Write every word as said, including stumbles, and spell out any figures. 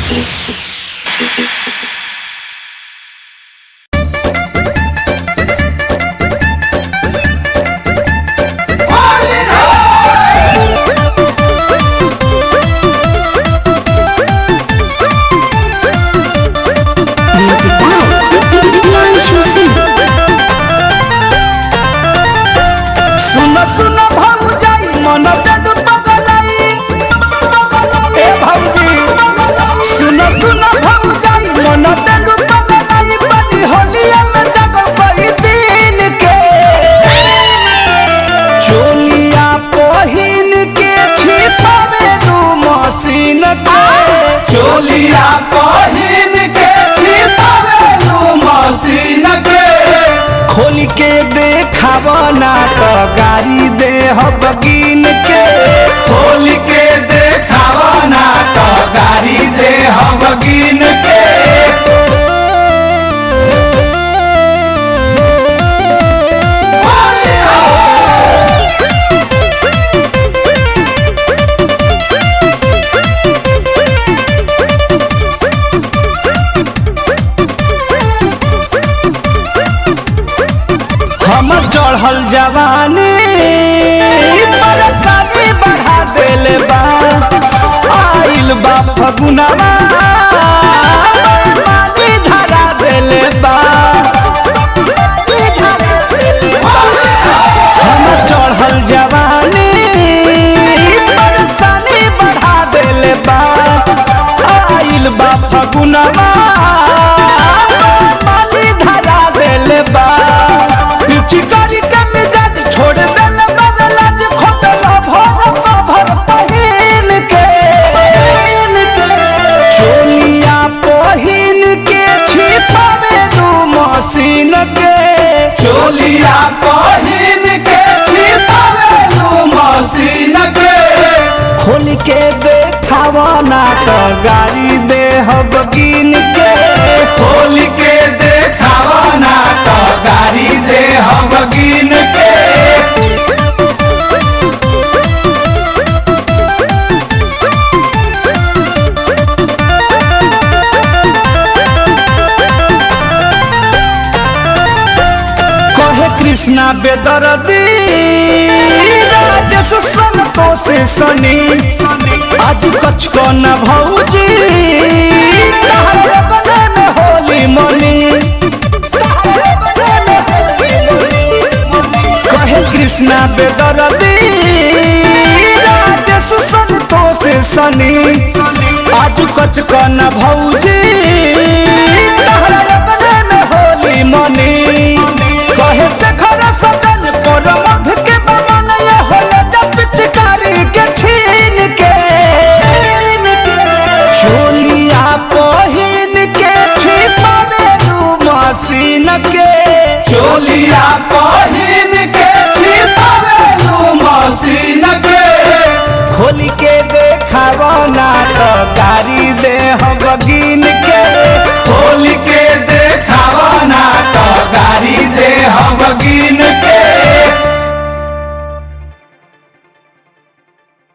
चोलिया पहिन के छिपावेलू मसीन के खोल के देखावना तो गाड़ी दे बगिन के खोल के देखावना तो गाड़ी दे बगिन के चढ़ल जवानी परेशानी बढ़ा देले बा आइल बा फगुनवा पानी धरा देले बा हम चढ़ल जवानी परेशानी बढ़ा देले बा आइल बा फगुनवा पानी धरा देले बा चिकारी के मिजाज छोड़ देले बदलाज खोटला भर भर पहिन के चोलिया पहिन के छिपावेलू मसीन के चोलिया पहिन के छिपावेलू मसीन के खोल के देखावना तो गाड़ी दे बगिन के खोल के देखावना तो गाड़ी दे बगिन के कहे कृष्णा बेदर्दी राजेश संतोष सनी आज कछ को न भौजी गले में होली मनी कहे कृष्णा बेदर्दी राजेश संतोष सनी आज कछ को न भौजी गले में होली मनी कहे से घर सदन पर मध के बमन ये होला जब पिचकारी के छीन के चोलिया पहिन के छिपावेलू मसीन के चोलिया